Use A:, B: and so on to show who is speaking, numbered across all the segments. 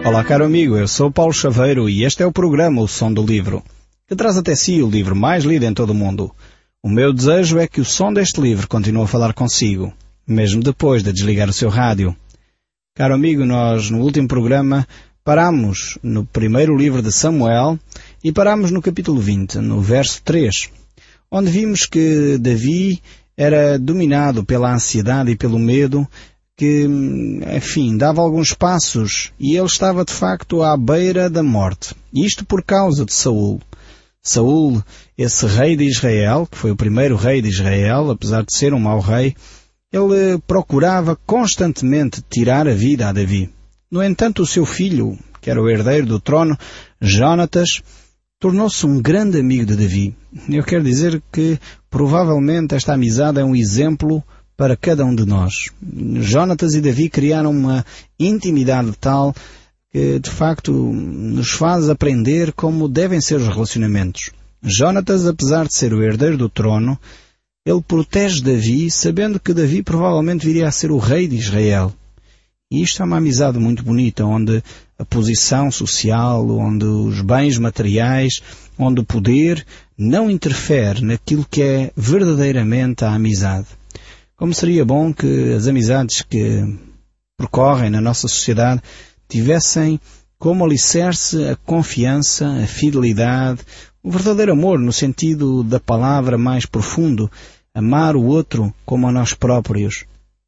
A: Olá, caro amigo, eu sou Paulo Chaveiro e este é o programa O Som do Livro, que traz até si o livro mais lido em todo o mundo. O meu desejo é que o som deste livro continue a falar consigo, mesmo depois de desligar o seu rádio. Caro amigo, nós no último programa paramos no primeiro livro de Samuel e paramos no capítulo 20, no verso 3, onde vimos que Davi era dominado pela ansiedade e pelo medo, que, enfim, dava alguns passos e ele estava de facto à beira da morte. Isto por causa de Saul. Saul, esse rei de Israel, que foi o primeiro rei de Israel, apesar de ser um mau rei, ele procurava constantemente tirar a vida a Davi. No entanto, o seu filho, que era o herdeiro do trono, Jonatas, tornou-se um grande amigo de Davi. Eu quero dizer que provavelmente esta amizade é um exemplo para cada um de nós. Jonatas e Davi criaram uma intimidade tal que, de facto, nos faz aprender como devem ser os relacionamentos. Jonatas, apesar de ser o herdeiro do trono, ele protege Davi, sabendo que Davi provavelmente viria a ser o rei de Israel. E isto é uma amizade muito bonita, onde a posição social, onde os bens materiais, onde o poder não interfere naquilo que é verdadeiramente a amizade. Como seria bom que as amizades que percorrem na nossa sociedade tivessem como alicerce a confiança, a fidelidade, o verdadeiro amor no sentido da palavra mais profundo, amar o outro como a nós próprios.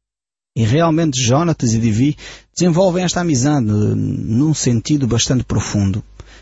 A: E realmente Jonatas e Davi desenvolvem esta amizade num sentido bastante profundo.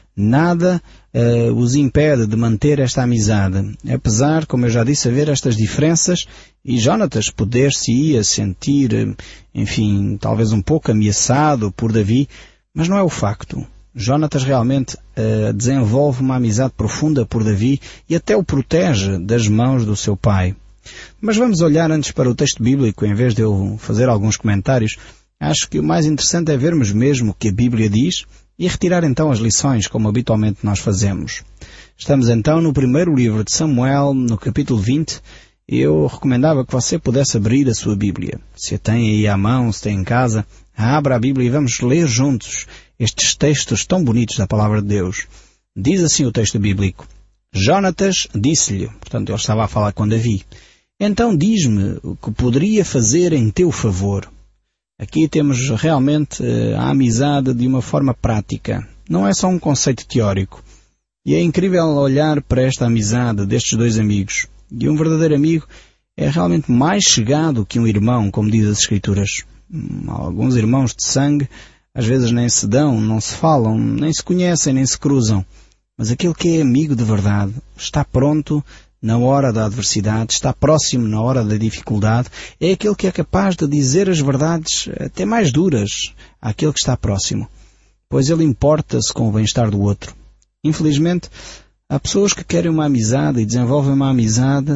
A: Nada os impede de manter esta amizade, apesar, como eu já disse, haver estas diferenças e Jonatas poder-se-ia sentir, enfim, talvez um pouco ameaçado por Davi, mas não é o facto. Jonatas realmente desenvolve uma amizade profunda por Davi e até o protege das mãos do seu pai. Mas vamos olhar antes para o texto bíblico, em vez de eu fazer alguns comentários. Acho que o mais interessante é vermos mesmo o que a Bíblia diz e retirar então as lições, como habitualmente nós fazemos. Estamos então no primeiro livro de Samuel, no capítulo 20. Eu recomendava que você pudesse abrir a sua Bíblia. Se a tem aí à mão, se tem em casa, abra a Bíblia e vamos ler juntos estes textos tão bonitos da Palavra de Deus. Diz assim o texto bíblico: Jonatas disse-lhe, portanto ele estava a falar com Davi, então diz-me o que poderia fazer em teu favor. Aqui temos realmente a amizade de uma forma prática. Não é só um conceito teórico. E é incrível olhar para esta amizade destes dois amigos. E um verdadeiro amigo é realmente mais chegado que um irmão, como diz as Escrituras. Alguns irmãos de sangue às vezes nem se dão, não se falam, nem se conhecem, nem se cruzam. Mas aquele que é amigo de verdade está pronto na hora da adversidade, está próximo na hora da dificuldade, é aquele que é capaz de dizer as verdades até mais duras àquele que está próximo, pois ele importa-se com o bem-estar do outro. Infelizmente, há pessoas que querem uma amizade e desenvolvem uma amizade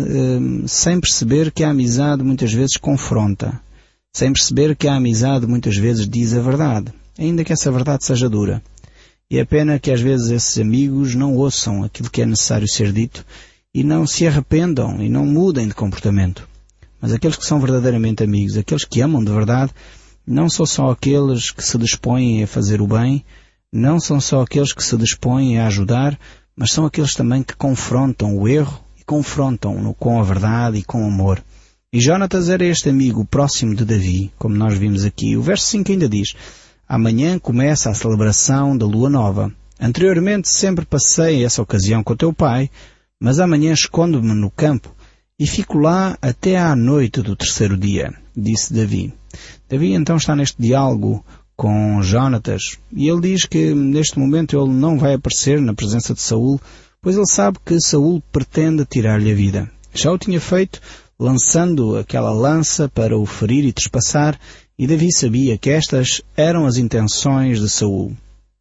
A: sem perceber que a amizade muitas vezes confronta, sem perceber que a amizade muitas vezes diz a verdade, ainda que essa verdade seja dura. E é pena que às vezes esses amigos não ouçam aquilo que é necessário ser dito e não se arrependam e não mudem de comportamento. Mas aqueles que são verdadeiramente amigos, aqueles que amam de verdade, não são só aqueles que se dispõem a fazer o bem, não são só aqueles que se dispõem a ajudar, mas são aqueles também que confrontam o erro e confrontam-no com a verdade e com amor. E Jonatas era este amigo próximo de Davi, como nós vimos aqui. O verso 5 ainda diz: amanhã começa a celebração da lua nova. Anteriormente sempre passei essa ocasião com o teu pai, mas amanhã escondo-me no campo e fico lá até à noite do terceiro dia, disse Davi. Davi então está neste diálogo com Jonatas e ele diz que neste momento ele não vai aparecer na presença de Saul, pois ele sabe que Saul pretende tirar-lhe a vida. Já o tinha feito lançando aquela lança para o ferir e trespassar, e Davi sabia que estas eram as intenções de Saul.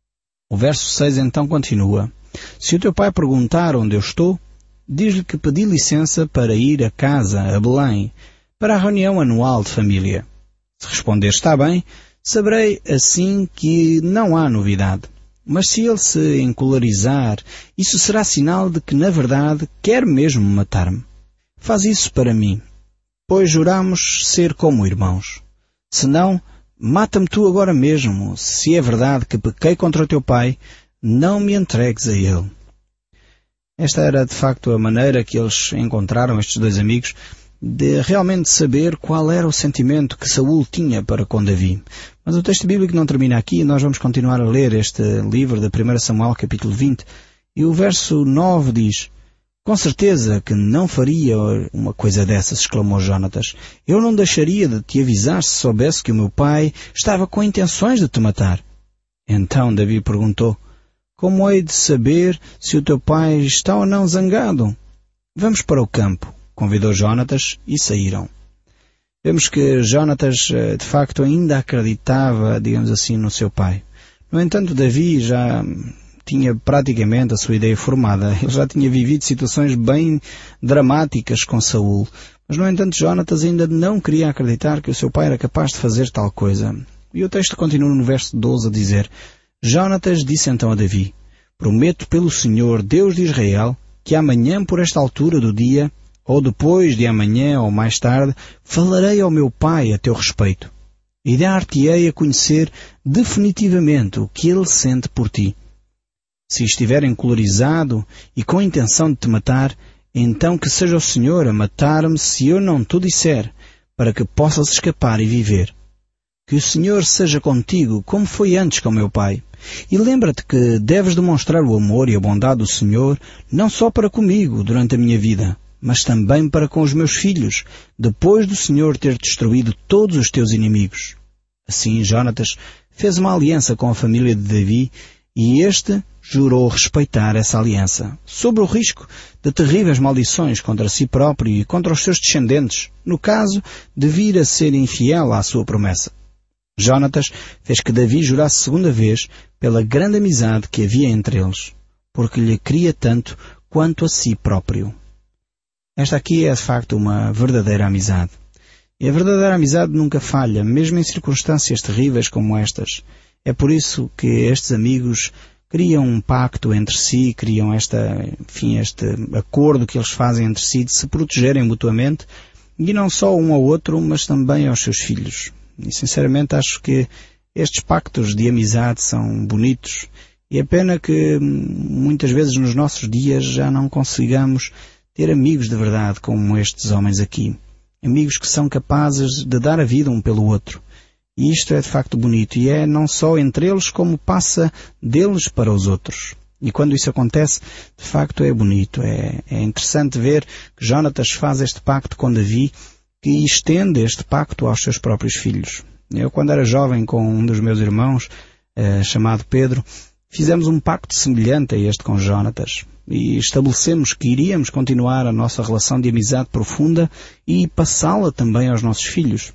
A: O verso 6 então continua: se o teu pai perguntar onde eu estou, diz-lhe que pedi licença para ir a casa, a Belém, para a reunião anual de família. Se responder está bem, saberei assim que não há novidade. Mas se ele se encolarizar, isso será sinal de que, na verdade, quer mesmo matar-me. Faz isso para mim, pois juramos ser como irmãos. Senão, mata-me tu agora mesmo. Se é verdade que pequei contra o teu pai, não me entregues a ele. Esta era de facto a maneira que eles encontraram, estes dois amigos, de realmente saber qual era o sentimento que Saul tinha para com Davi. Mas o texto bíblico não termina aqui, nós vamos continuar a ler este livro de 1 Samuel, capítulo 20, e o verso 9 diz: com certeza que não faria uma coisa dessas, exclamou Jonatas. Eu não deixaria de te avisar se soubesse que o meu pai estava com intenções de te matar. Então Davi perguntou: como hei de saber se o teu pai está ou não zangado? Vamos para o campo, convidou Jonatas, e saíram. Vemos que Jonatas, de facto, ainda acreditava, digamos assim, no seu pai. No entanto, Davi já tinha praticamente a sua ideia formada. Ele já tinha vivido situações bem dramáticas com Saul. Mas, no entanto, Jonatas ainda não queria acreditar que o seu pai era capaz de fazer tal coisa. E o texto continua no verso 12 a dizer: Jonatas disse então a Davi: prometo pelo Senhor, Deus de Israel, que amanhã por esta altura do dia, ou depois de amanhã ou mais tarde, falarei ao meu pai a teu respeito, e dar-te-ei a conhecer definitivamente o que ele sente por ti. Se estiver encolorizado e com a intenção de te matar, então que seja o Senhor a matar-me se eu não te disser, para que possas escapar e viver. Que o Senhor seja contigo, como foi antes com meu pai. E lembra-te que deves demonstrar o amor e a bondade do Senhor, não só para comigo durante a minha vida, mas também para com os meus filhos, depois do Senhor ter destruído todos os teus inimigos. Assim Jonatas fez uma aliança com a família de Davi, e este jurou respeitar essa aliança, sob o risco de terríveis maldições contra si próprio e contra os seus descendentes, no caso de vir a ser infiel à sua promessa. Jonatas fez que Davi jurasse segunda vez pela grande amizade que havia entre eles, porque lhe queria tanto quanto a si próprio. Esta aqui é de facto uma verdadeira amizade. E a verdadeira amizade nunca falha, mesmo em circunstâncias terríveis como estas. É por isso que estes amigos criam um pacto entre si, criam este acordo que eles fazem entre si de se protegerem mutuamente, e não só um ao outro, mas também aos seus filhos. E sinceramente acho que estes pactos de amizade são bonitos, e é pena que muitas vezes nos nossos dias já não consigamos ter amigos de verdade como estes homens aqui. Amigos que são capazes de dar a vida um pelo outro. E isto é de facto bonito, e é não só entre eles como passa deles para os outros. E quando isso acontece, de facto é bonito. É interessante ver que Jonatas faz este pacto com Davi, que estende este pacto aos seus próprios filhos. Eu, quando era jovem, com um dos meus irmãos, chamado Pedro, fizemos um pacto semelhante a este com Jonatas. E estabelecemos que iríamos continuar a nossa relação de amizade profunda e passá-la também aos nossos filhos.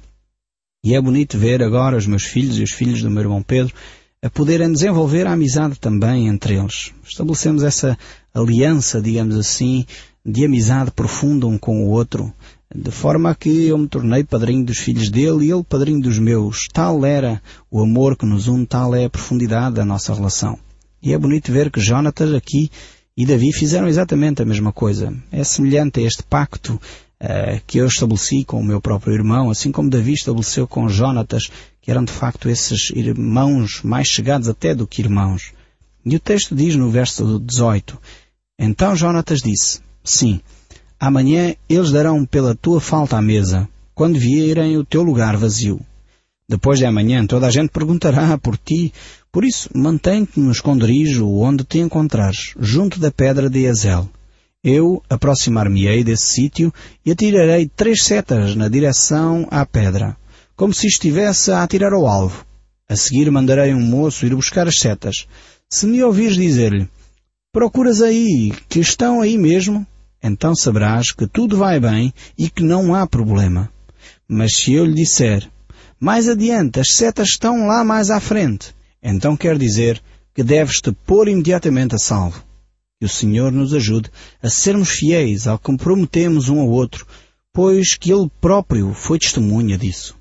A: E é bonito ver agora os meus filhos e os filhos do meu irmão Pedro a poderem desenvolver a amizade também entre eles. Estabelecemos essa aliança, digamos assim, de amizade profunda um com o outro, de forma a que eu me tornei padrinho dos filhos dele e ele padrinho dos meus. Tal era o amor que nos une, tal é a profundidade da nossa relação. E é bonito ver que Jonatas aqui e Davi fizeram exatamente a mesma coisa. É semelhante a este pacto que eu estabeleci com o meu próprio irmão, assim como Davi estabeleceu com Jonatas, que eram de facto esses irmãos mais chegados até do que irmãos. E o texto diz no verso 18: Então Jonatas disse: Sim, amanhã eles darão pela tua falta à mesa, quando vierem o teu lugar vazio. Depois de amanhã toda a gente perguntará por ti, por isso mantém-te no esconderijo onde te encontrares, junto da pedra de Ezel. Eu aproximar-me-ei desse sítio e atirarei 3 setas na direção à pedra, como se estivesse a atirar ao alvo. A seguir mandarei um moço ir buscar as setas. Se me ouvires dizer-lhe: procuras aí, que estão aí mesmo, então saberás que tudo vai bem e que não há problema. Mas se eu lhe disser: mais adiante, as setas estão lá mais à frente, então quer dizer que deves te pôr imediatamente a salvo. Que o Senhor nos ajude a sermos fiéis ao que prometemos um ao outro, pois que Ele próprio foi testemunha disso.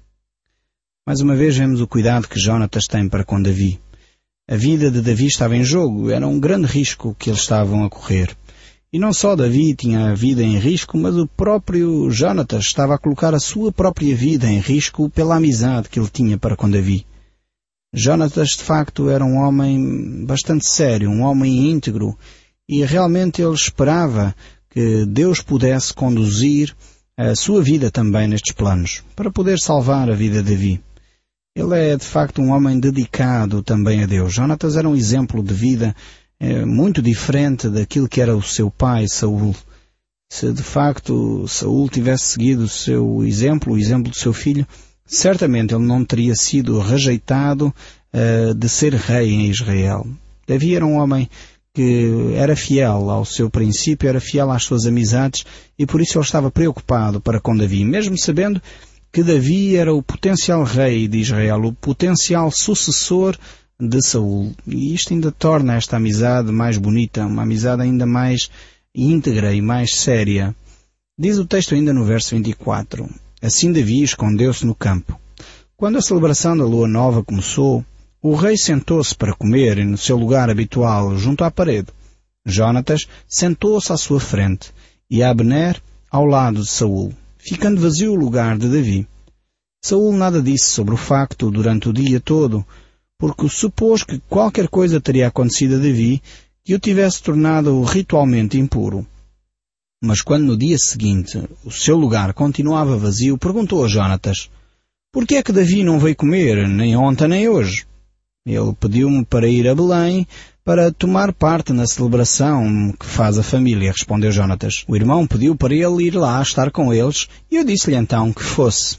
A: Mais uma vez vemos o cuidado que Jonatas tem para com Davi. A vida de Davi estava em jogo, era um grande risco que eles estavam a correr. E não só Davi tinha a vida em risco, mas o próprio Jonatas estava a colocar a sua própria vida em risco pela amizade que ele tinha para com Davi. Jonatas, de facto, era um homem bastante sério, um homem íntegro, e realmente ele esperava que Deus pudesse conduzir a sua vida também nestes planos, para poder salvar a vida de Davi. Ele é, de facto, um homem dedicado também a Deus. Jonatas era um exemplo de vida muito diferente daquilo que era o seu pai, Saul. Se de facto Saul tivesse seguido o seu exemplo, o exemplo do seu filho, certamente ele não teria sido rejeitado de ser rei em Israel. Davi era um homem que era fiel ao seu princípio, era fiel às suas amizades, e por isso ele estava preocupado para com Davi, mesmo sabendo que Davi era o potencial rei de Israel, o potencial sucessor de Saul. E isto ainda torna esta amizade mais bonita, uma amizade ainda mais íntegra e mais séria. Diz o texto ainda no verso 24, assim Davi escondeu-se no campo. Quando a celebração da lua nova começou, o rei sentou-se para comer no seu lugar habitual, junto à parede. Jonatas sentou-se à sua frente e Abner ao lado de Saul, ficando vazio o lugar de Davi. Saul nada disse sobre o facto durante o dia todo, porque supôs que qualquer coisa teria acontecido a Davi que o tivesse tornado ritualmente impuro. Mas quando no dia seguinte o seu lugar continuava vazio, perguntou a Jonatas, por que é que Davi não veio comer, nem ontem nem hoje? Ele pediu-me para ir a Belém para tomar parte na celebração que faz a família, respondeu Jonatas. O irmão pediu para ele ir lá estar com eles e eu disse-lhe então que fosse.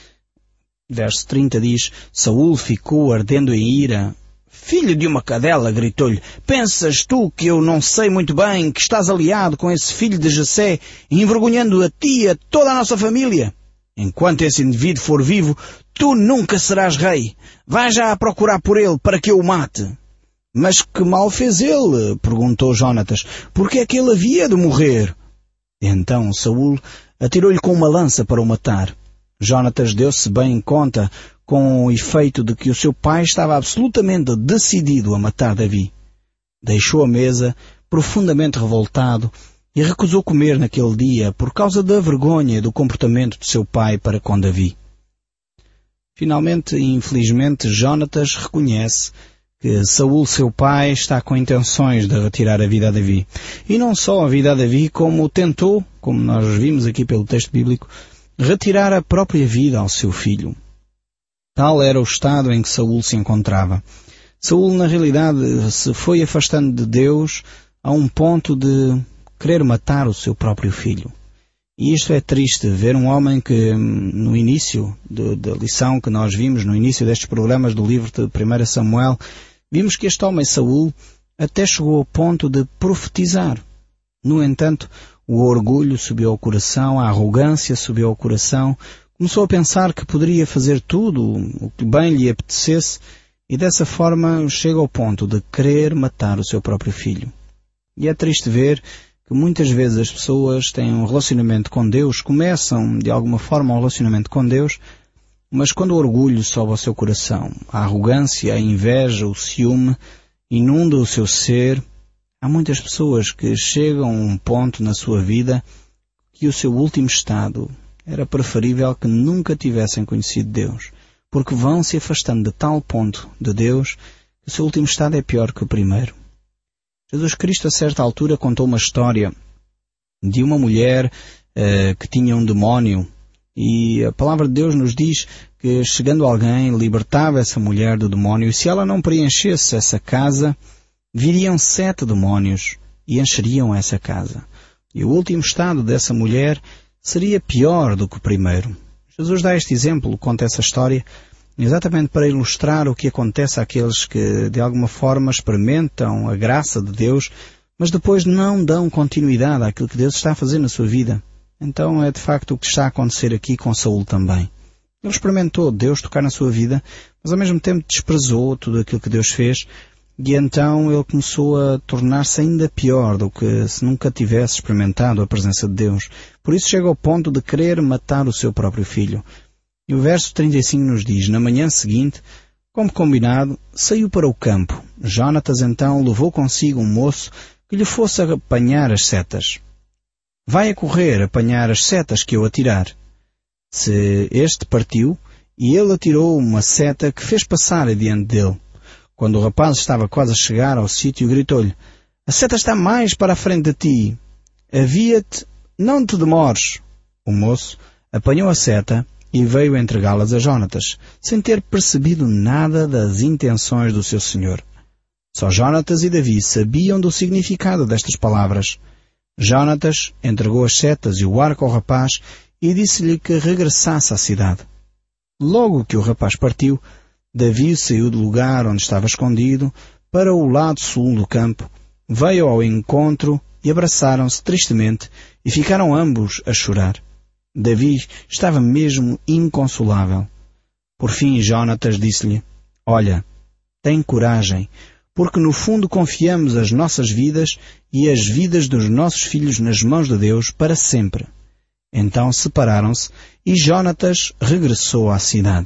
A: Verso 30 diz, Saul ficou ardendo em ira. Filho de uma cadela, gritou-lhe, pensas tu que eu não sei muito bem que estás aliado com esse filho de Jessé, envergonhando a ti e a toda a nossa família? Enquanto esse indivíduo for vivo, tu nunca serás rei. Vai já a procurar por ele para que eu o mate. Mas que mal fez ele? Perguntou Jonatas. Por que é que ele havia de morrer? Então Saul atirou-lhe com uma lança para o matar. Jonatas deu-se bem conta com o efeito de que o seu pai estava absolutamente decidido a matar Davi. Deixou a mesa, profundamente revoltado, e recusou comer naquele dia por causa da vergonha do comportamento de seu pai para com Davi. Finalmente e infelizmente, Jonatas reconhece que Saul, seu pai, está com intenções de retirar a vida a Davi. E não só a vida a Davi, como tentou, como nós vimos aqui pelo texto bíblico, retirar a própria vida ao seu filho. Tal era o estado em que Saul se encontrava. Saul, na realidade, se foi afastando de Deus a um ponto de querer matar o seu próprio filho. E isto é triste, ver um homem que, no início da lição que nós vimos, no início destes programas do livro de 1 Samuel, vimos que este homem, Saul, até chegou ao ponto de profetizar. No entanto, o orgulho subiu ao coração, a arrogância subiu ao coração, começou a pensar que poderia fazer tudo o que bem lhe apetecesse e dessa forma chega ao ponto de querer matar o seu próprio filho. E é triste ver que muitas vezes as pessoas têm um relacionamento com Deus, começam de alguma forma um relacionamento com Deus, mas quando o orgulho sobe ao seu coração, a arrogância, a inveja, o ciúme inunda o seu ser, há muitas pessoas que chegam a um ponto na sua vida que o seu último estado era preferível que nunca tivessem conhecido Deus, porque vão se afastando de tal ponto de Deus que o seu último estado é pior que o primeiro. Jesus Cristo, a certa altura, contou uma história de uma mulher que tinha um demónio e a palavra de Deus nos diz que, chegando alguém, libertava essa mulher do demónio e se ela não preenchesse essa casa, viriam 7 demónios e encheriam essa casa. E o último estado dessa mulher seria pior do que o primeiro. Jesus dá este exemplo, conta essa história, exatamente para ilustrar o que acontece àqueles que de alguma forma experimentam a graça de Deus, mas depois não dão continuidade àquilo que Deus está a fazer na sua vida. Então é de facto o que está a acontecer aqui com Saul também. Ele experimentou Deus tocar na sua vida, mas ao mesmo tempo desprezou tudo aquilo que Deus fez e então ele começou a tornar-se ainda pior do que se nunca tivesse experimentado a presença de Deus. Por isso chega ao ponto de querer matar o seu próprio filho. E o verso 35 nos diz, na manhã seguinte, como combinado, saiu para o campo. Jonatas então levou consigo um moço que lhe fosse apanhar as setas. Vai a correr apanhar as setas que eu atirar. Se este partiu, e ele atirou uma seta que fez passar adiante dele. Quando o rapaz estava quase a chegar ao sítio, gritou-lhe: a seta está mais para a frente de ti. Avia-te, não te demores. O moço apanhou a seta e veio entregá-las a Jonatas, sem ter percebido nada das intenções do seu senhor. Só Jonatas e Davi sabiam do significado destas palavras. Jonatas entregou as setas e o arco ao rapaz e disse-lhe que regressasse à cidade. Logo que o rapaz partiu, Davi saiu do lugar onde estava escondido para o lado sul do campo, veio ao encontro e abraçaram-se tristemente e ficaram ambos a chorar. Davi estava mesmo inconsolável. Por fim, Jonatas disse-lhe: olha, tem coragem, porque no fundo confiamos as nossas vidas e as vidas dos nossos filhos nas mãos de Deus para sempre. Então separaram-se e Jonatas regressou à cidade.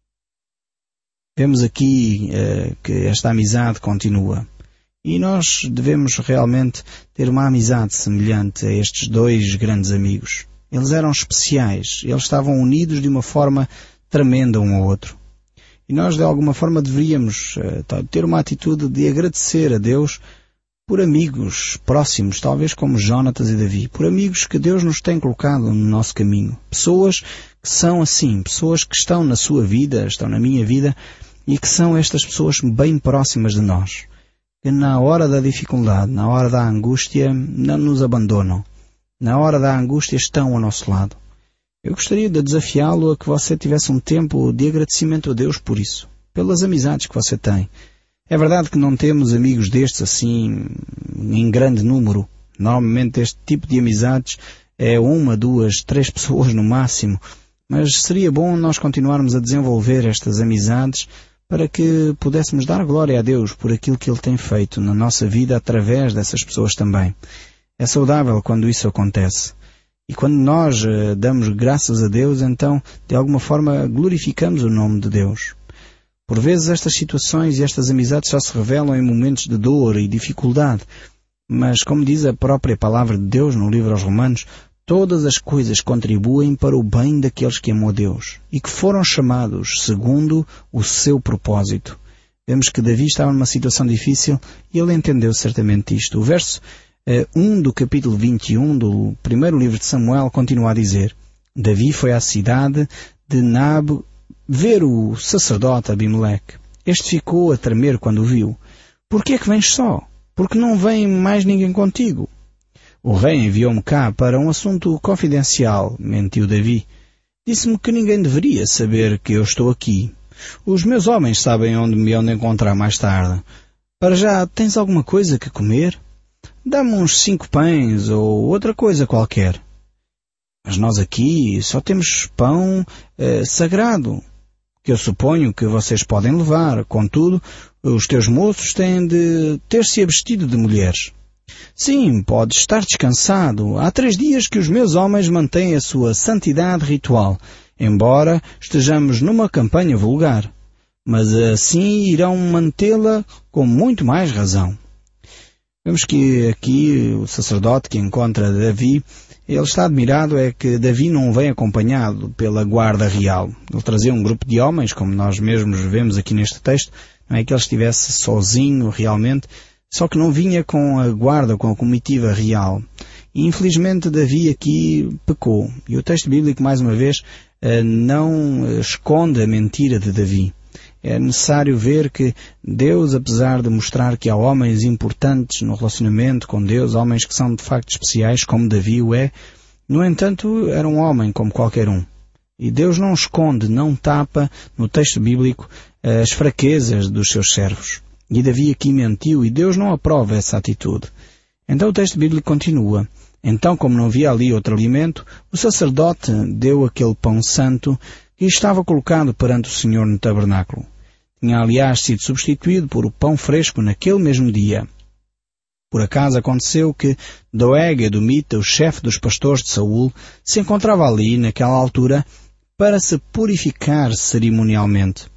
A: Vemos aqui que esta amizade continua. E nós devemos realmente ter uma amizade semelhante a estes dois grandes amigos. Eles eram especiais, eles estavam unidos de uma forma tremenda um ao outro. E nós, de alguma forma, deveríamos ter uma atitude de agradecer a Deus por amigos próximos, talvez como Jonatas e Davi, por amigos que Deus nos tem colocado no nosso caminho. Pessoas que são assim, pessoas que estão na sua vida, estão na minha vida, e que são estas pessoas bem próximas de nós, que na hora da dificuldade, na hora da angústia, não nos abandonam. Na hora da angústia estão ao nosso lado. Eu gostaria de desafiá-lo a que você tivesse um tempo de agradecimento a Deus por isso, pelas amizades que você tem. É verdade que não temos amigos destes assim em grande número. Normalmente este tipo de amizades é 1, 2, 3 pessoas no máximo. Mas seria bom nós continuarmos a desenvolver estas amizades para que pudéssemos dar glória a Deus por aquilo que Ele tem feito na nossa vida através dessas pessoas também. É saudável quando isso acontece. E quando nós damos graças a Deus, então, de alguma forma, glorificamos o nome de Deus. Por vezes estas situações e estas amizades só se revelam em momentos de dor e dificuldade. Mas, como diz a própria palavra de Deus no livro aos Romanos, todas as coisas contribuem para o bem daqueles que amam a Deus e que foram chamados segundo o seu propósito. Vemos que Davi estava numa situação difícil e ele entendeu certamente isto. O verso 1 do capítulo 21 do primeiro livro de Samuel continua a dizer: Davi foi à cidade de Nab ver o sacerdote Abimeleque. Este ficou a tremer quando o viu. Por que é que vens só? Porque não vem mais ninguém contigo? O rei enviou-me cá para um assunto confidencial, mentiu Davi. Disse-me que ninguém deveria saber que eu estou aqui. Os meus homens sabem onde me hão de encontrar mais tarde. Para já, tens alguma coisa que comer? Dá-me uns 5 pães ou outra coisa qualquer. Mas nós aqui só temos pão sagrado, que eu suponho que vocês podem levar. Contudo, os teus moços têm de ter-se abstido de mulheres. Sim, podes estar descansado. Há 3 dias que os meus homens mantêm a sua santidade ritual, embora estejamos numa campanha vulgar. Mas assim irão mantê-la com muito mais razão. Vemos que aqui o sacerdote que encontra Davi, ele está admirado é que Davi não vem acompanhado pela guarda real. Ele trazia um grupo de homens, como nós mesmos vemos aqui neste texto, não é que ele estivesse sozinho realmente, só que não vinha com a guarda, com a comitiva real. E infelizmente Davi aqui pecou. E o texto bíblico, mais uma vez, não esconde a mentira de Davi. É necessário ver que Deus, apesar de mostrar que há homens importantes no relacionamento com Deus, homens que são de facto especiais, como Davi o é, no entanto, era um homem como qualquer um. E Deus não esconde, não tapa no texto bíblico as fraquezas dos seus servos. E Davi aqui mentiu e Deus não aprova essa atitude. Então o texto bíblico continua. Então, como não havia ali outro alimento, o sacerdote deu aquele pão santo que estava colocado perante o Senhor no tabernáculo. Tinha, aliás, sido substituído por o pão fresco naquele mesmo dia. Por acaso aconteceu que Doeg Edomita, o chefe dos pastores de Saul, se encontrava ali naquela altura para se purificar cerimonialmente.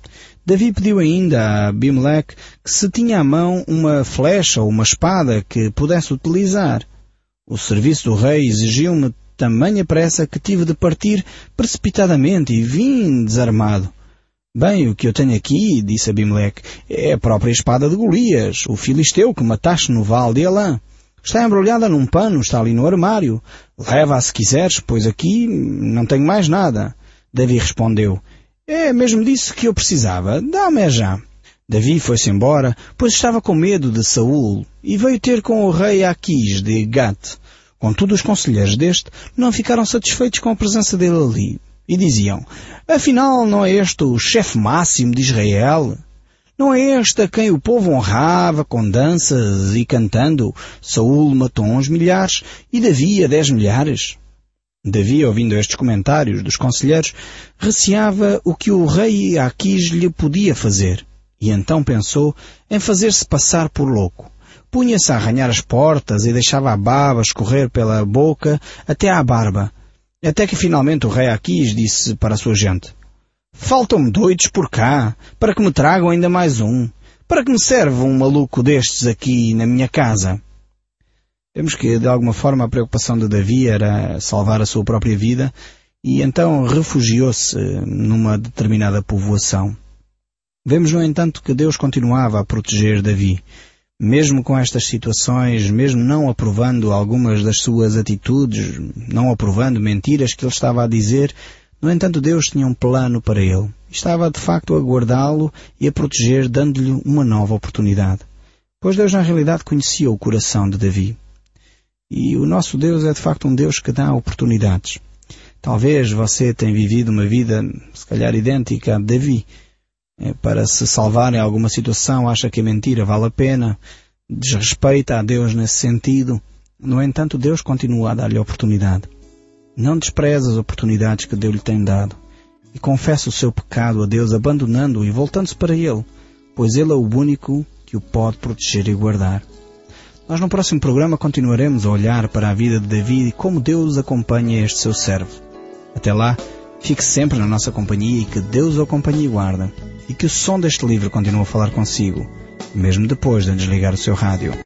A: Davi pediu ainda a Abimeleque que se tinha à mão uma flecha ou uma espada que pudesse utilizar. O serviço do rei exigiu-me tamanha pressa que tive de partir precipitadamente e vim desarmado. Bem, o que eu tenho aqui, disse Abimeleque, é a própria espada de Golias, o filisteu que mataste no vale de Elã. Está embrulhada num pano, está ali no armário. Leva-a se quiseres, pois aqui não tenho mais nada. Davi respondeu, é mesmo disso que eu precisava, dá-me já. Davi foi-se embora, pois estava com medo de Saul, e veio ter com o rei Aquis de Gate. Contudo, os conselheiros deste não ficaram satisfeitos com a presença dele ali, e diziam, afinal não é este o chefe máximo de Israel? Não é este a quem o povo honrava com danças e cantando? Saul matou uns milhares e Davi a 10 milhares. Davi, ouvindo estes comentários dos conselheiros, receava o que o rei Aquis lhe podia fazer, e então pensou em fazer-se passar por louco. Punha-se a arranhar as portas e deixava a baba escorrer pela boca até à barba, até que finalmente o rei Aquis disse para a sua gente, faltam-me doidos por cá, para que me tragam ainda mais um. Para que me serve um maluco destes aqui na minha casa? Vemos que, de alguma forma, a preocupação de Davi era salvar a sua própria vida e então refugiou-se numa determinada povoação. Vemos, no entanto, que Deus continuava a proteger Davi. Mesmo com estas situações, mesmo não aprovando algumas das suas atitudes, não aprovando mentiras que ele estava a dizer, no entanto, Deus tinha um plano para ele. Estava, de facto, a guardá-lo e a proteger, dando-lhe uma nova oportunidade. Pois Deus, na realidade, conhecia o coração de Davi. E o nosso Deus é, de facto, um Deus que dá oportunidades. Talvez você tenha vivido uma vida, se calhar, idêntica à de Davi. Para se salvar em alguma situação, acha que a mentira vale a pena, desrespeita a Deus nesse sentido. No entanto, Deus continua a dar-lhe oportunidade. Não despreze as oportunidades que Deus lhe tem dado e confesse o seu pecado a Deus, abandonando-o e voltando-se para Ele, pois Ele é o único que o pode proteger e guardar. Nós no próximo programa continuaremos a olhar para a vida de Davi e como Deus acompanha este seu servo. Até lá, fique sempre na nossa companhia e que Deus o acompanhe e guarde, e que o som deste livro continue a falar consigo, mesmo depois de desligar o seu rádio.